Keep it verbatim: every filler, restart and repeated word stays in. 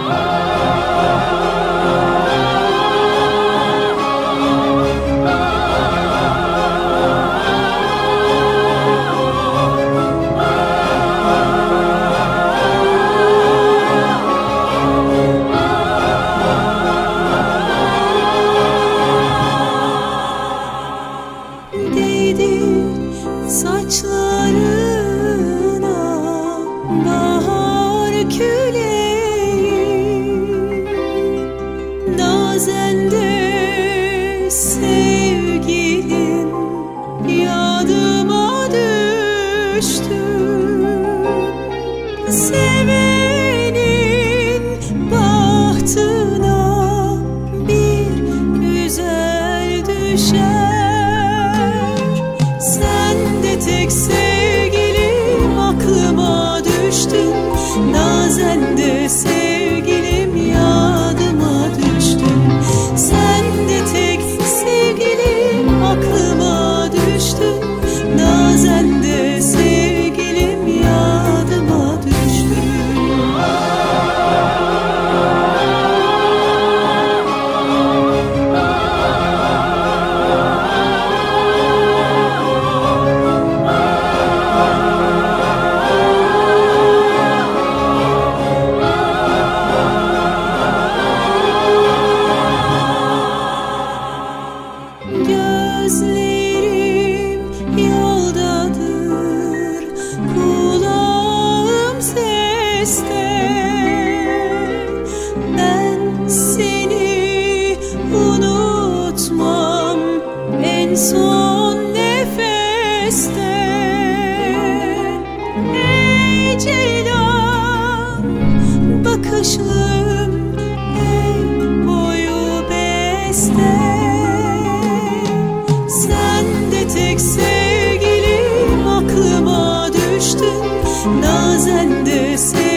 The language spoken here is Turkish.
Bazen de sevgilim yadıma düştü. Sevenin bahtına bir güzel düşer. Sen de tek sevgilim aklıma düştün. Bazen de sevgilim yadıma düştün. Sen de tek sevgilim aklıma düştün. Bazen de sevgilim yadıma düştün. Gözlerim yoldadır, kulağım seste. Ben seni unutmam en son nefeste. Ey ceylan bakışlım, ey boyu beste. Tek sevgilim aklıma düştün. Bazen de sevgilim